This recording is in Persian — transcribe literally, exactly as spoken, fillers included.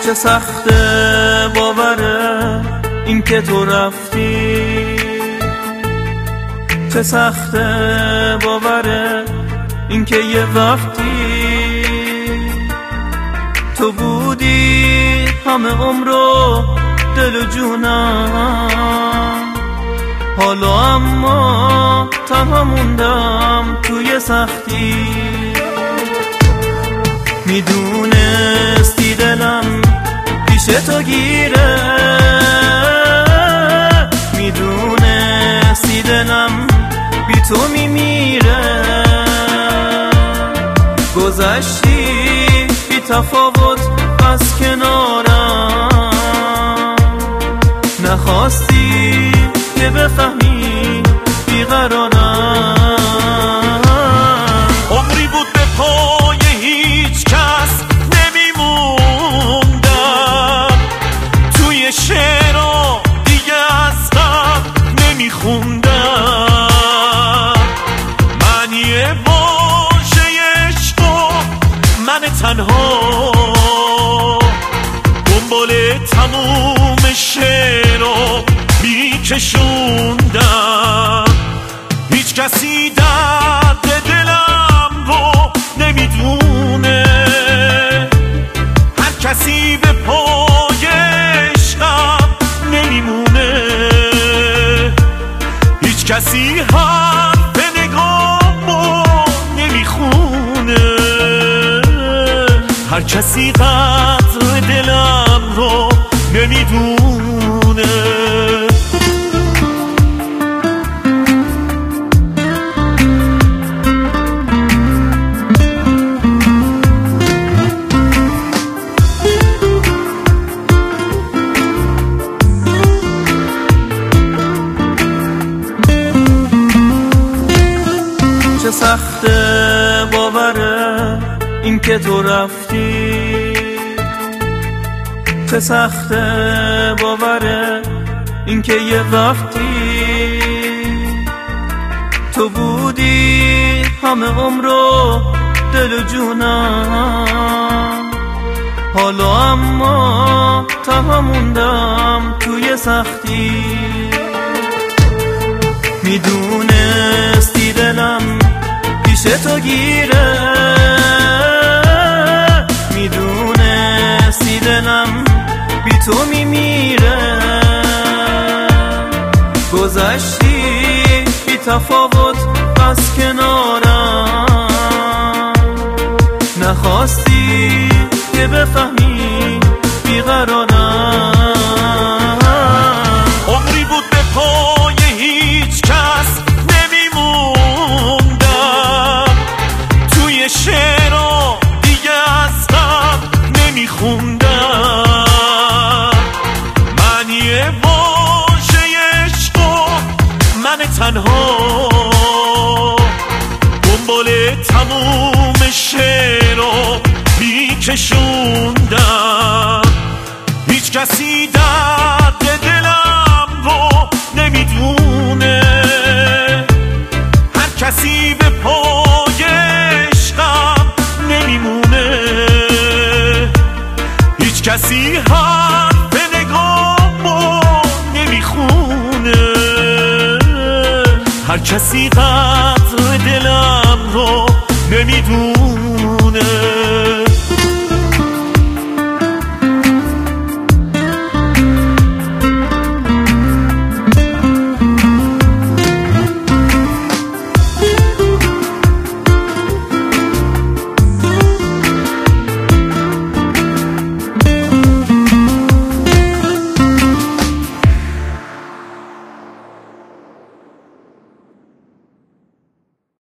چه سخته باوره این که تو رفتی، چه سخته باوره این که یه وقتی تو بودی همه عمرو دل و جونم، حالا اما تنها موندم توی سختی. میدونستی دلم پیش تو گیره، میدونستی دلم بی تو میمیره، گذشتی بی تفاوت از کنارم، نخواستی که بفهمی بیقرارم. عمری بود به پای هیچ کس نمیموندم، توی شعرها دیگه از غم نمیخوندم، من یه واژه عشق و من تنها دنبال تموم شعرها میکشوندم. هیچ کسی درد دلم رو نمیدونه، هر کسی به پای عشقم نمیمونه، هیچ کسی حرف نگامو نمیخونه، هر کسی قدر دلم رو نمیدونه. چه سخته باوره این که تو رفتی، چه سخته باوره این که یه وقتی تو بودی همه عمرو دل و جونم، حالا اما تنها موندم توی سختی. میدونستی دلم پیش تو گیره، میدونستی دلم بی تو میمیره، گذشتی بی تفاوت از کنارم، نخواستی که بفهمی بیقرارم. عمری بود به پای هیچ کس نمیموندم، توی شعرها دیگه از غم نمیخوندم، من یه واژه عشق و من تنها دنبال تموم شعرها میکشوندم. هیچ کسی درد دلم رو نمیدونه، هر کسی به پای عشقم نمیمونه، هیچ کسی حرف نگامو نمیخونه، هر کسی قدر دلم رو نمیدونه.